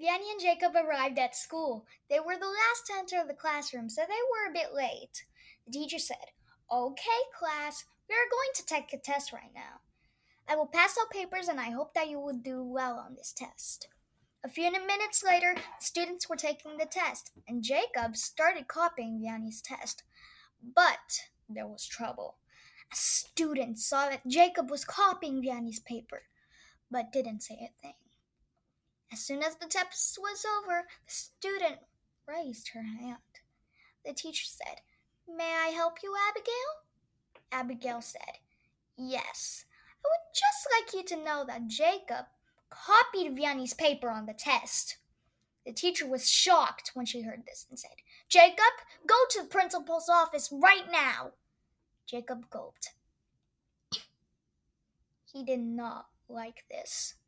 Vianney and Jacob arrived at school. They were the last to enter the classroom, so they were a bit late. The teacher said, "Okay, class, we are going to take a test right now. I will pass out papers and I hope that you will do well on this test." A few minutes later, the students were taking the test, and Jacob started copying Vianney's test. But there was trouble. A student saw that Jacob was copying Vianney's paper, but didn't say a thing. As soon as the test was over, the student raised her hand. The teacher said, "May I help you, Abigail?" Abigail said, "Yes. I would just like you to know that Jacob copied Vianney's paper on the test." The teacher was shocked when she heard this and said, "Jacob, go to the principal's office right now." Jacob gulped. He did not like this.